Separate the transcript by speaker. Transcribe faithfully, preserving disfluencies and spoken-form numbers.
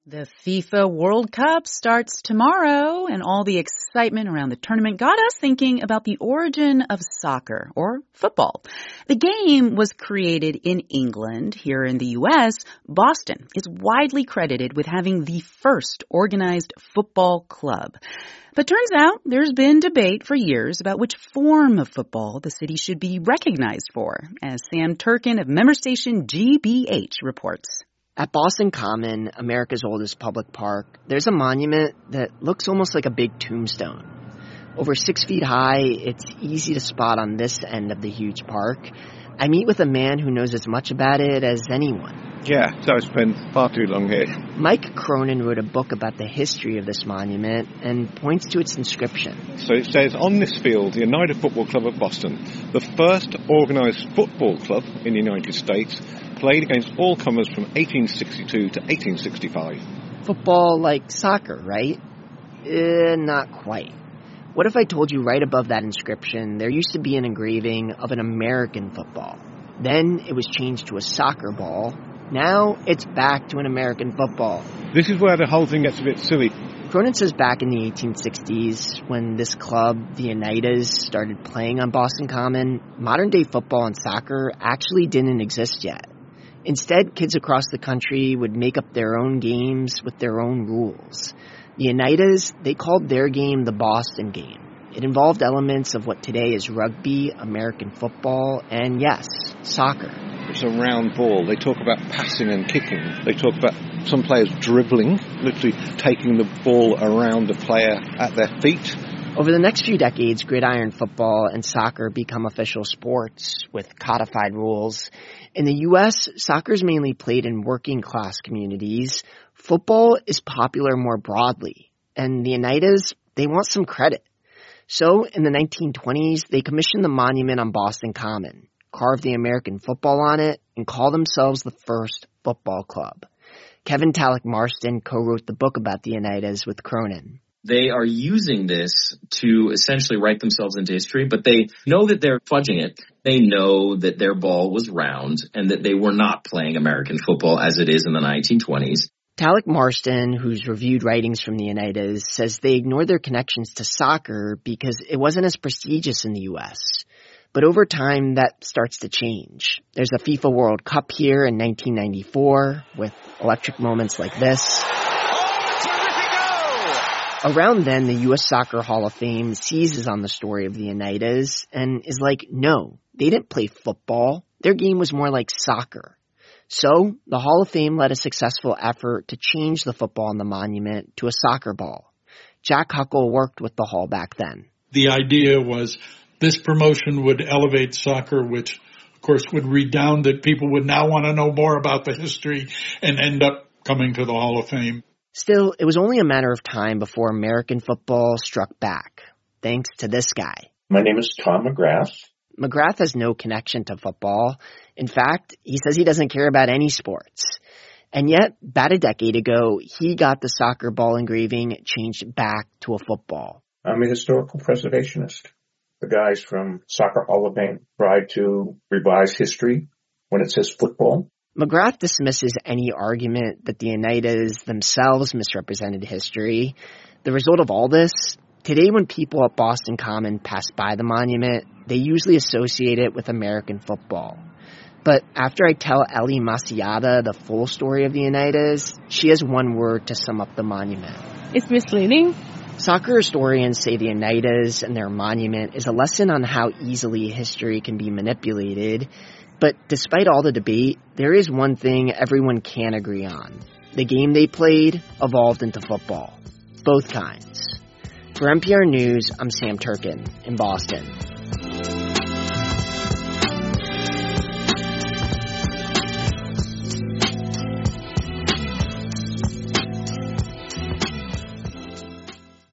Speaker 1: The FIFA World Cup starts tomorrow, and all the excitement around the tournament got us thinking about the origin of soccer, or football. The game was created in England. Here in the U S, Boston is widely credited with having the first organized football club. But turns out there's been debate for years about which form of football the city should be recognized for, as Sam Turkin of member station G B H reports.
Speaker 2: At Boston Common, America's oldest public park, there's a monument that looks almost like a big tombstone. Over six feet high, it's easy to spot on this end of the huge park. I meet with a man who knows as much about it as anyone.
Speaker 3: Yeah, so I spent far too long here.
Speaker 2: Mike Cronin wrote a book about the history of this monument and points to its inscription.
Speaker 3: So it says, on this field, the United Football Club of Boston, the first organized football club in the United States, played against all comers from eighteen sixty-two to eighteen sixty-five.
Speaker 2: Football like soccer, right? Eh, not quite. What if I told you right above that inscription there used to be an engraving of an American football? Then it was changed to a soccer ball. Now it's back to an American football.
Speaker 3: This is where the whole thing gets a bit silly.
Speaker 2: Cronin says back in the eighteen sixties, when this club, the Oneidas, started playing on Boston Common, modern-day football and soccer actually didn't exist yet. Instead, kids across the country would make up their own games with their own rules. The Oneidas, they called their game the Boston game. It involved elements of what today is rugby, American football, and yes, soccer.
Speaker 3: It's a round ball. They talk about passing and kicking. They talk about some players dribbling, literally taking the ball around the player at their feet.
Speaker 2: Over the next few decades, gridiron football and soccer become official sports with codified rules. In the U S, soccer is mainly played in working-class communities. Football is popular more broadly, and the Oneidas, they want some credit. So, in the nineteen twenties, they commissioned the monument on Boston Common, carved the American football on it, and called themselves the first football club. Kevin Talek Marston co-wrote the book about the Oneidas with Cronin.
Speaker 4: They are using this to essentially write themselves into history, but they know that they're fudging it. They know that their ball was round and that they were not playing American football as it is in the nineteen twenties.
Speaker 2: Talek Marston, who's reviewed writings from the Oneidas, says they ignored their connections to soccer because it wasn't as prestigious in the U S. But over time, that starts to change. There's a FIFA World Cup here in nineteen ninety-four with electric moments like this. Around then, the U S Soccer Hall of Fame seizes on the story of the Oneidas and is like, no, they didn't play football. Their game was more like soccer. So, the Hall of Fame led a successful effort to change the football on the monument to a soccer ball. Jack Huckle worked with the Hall back then.
Speaker 5: The idea was this promotion would elevate soccer, which, of course, would redound that people would now want to know more about the history and end up coming to the Hall of Fame.
Speaker 2: Still, it was only a matter of time before American football struck back, thanks to this guy.
Speaker 6: My name is Tom McGrath.
Speaker 2: McGrath has no connection to football. In fact, he says he doesn't care about any sports. And yet, about a decade ago, he got the soccer ball engraving changed back to a football.
Speaker 6: I'm a historical preservationist. The guys from Soccer Hall of Fame tried to revise history when it says football.
Speaker 2: McGrath dismisses any argument that the Oneidas themselves misrepresented history. The result of all this, today when people at Boston Common pass by the monument, they usually associate it with American football. But after I tell Ellie Masiata the full story of the Oneidas, she has one word to sum up the monument.
Speaker 7: It's misleading.
Speaker 2: Soccer historians say the Oneidas and their monument is a lesson on how easily history can be manipulated. But despite all the debate, there is one thing everyone can agree on. The game they played evolved into football. Both kinds. For N P R News, I'm Sam Turkin in Boston.